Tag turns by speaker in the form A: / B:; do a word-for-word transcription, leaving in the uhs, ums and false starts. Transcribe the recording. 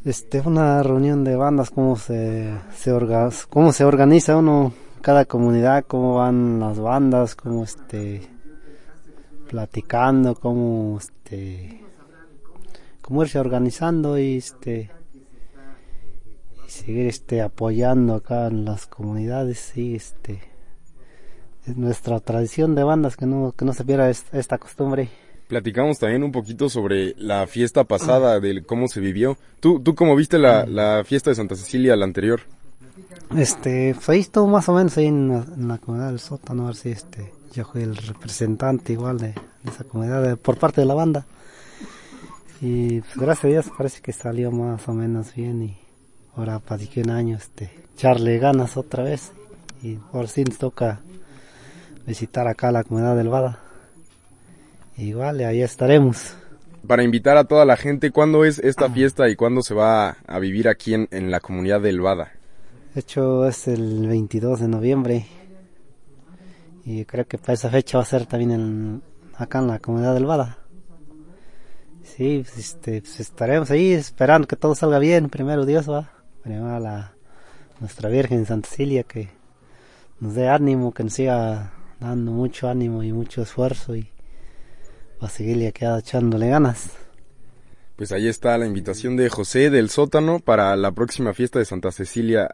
A: Este, una reunión de bandas, cómo se, se orga, cómo se organiza uno, cada comunidad, cómo van las bandas, cómo este, platicando, cómo este, cómo irse organizando y este, y seguir este, apoyando acá en las comunidades, sí, este, es nuestra tradición de bandas que no, que no se pierda esta, esta costumbre.
B: Platicamos también un poquito sobre la fiesta pasada, de cómo se vivió. ¿Tú, tú cómo viste la, la fiesta de Santa Cecilia, la anterior?
A: Este, fue esto más o menos ahí en la, en la comunidad del sótano, a ver si este, yo fui el representante igual de, de esa comunidad de, por parte de la banda. Y pues, gracias a Dios parece que salió más o menos bien y ahora para que un año este, echarle ganas otra vez. Y por fin nos toca visitar acá la comunidad del Bada. Igual, ahí estaremos.
B: Para invitar a toda la gente, ¿cuándo es esta fiesta y cuándo se va a, a vivir aquí en, en la comunidad del Bada?
A: De hecho, es el veintidós de noviembre. Y creo que para esa fecha va a ser también en, acá en la comunidad del Bada. Sí, pues, este, pues estaremos ahí esperando que todo salga bien. Primero Dios va. Primero a la, nuestra Virgen Santa Cecilia que nos dé ánimo, que nos siga dando mucho ánimo y mucho esfuerzo y va a seguirle queda echándole ganas.
B: Pues ahí está la invitación de José del Sótano para la próxima fiesta de Santa Cecilia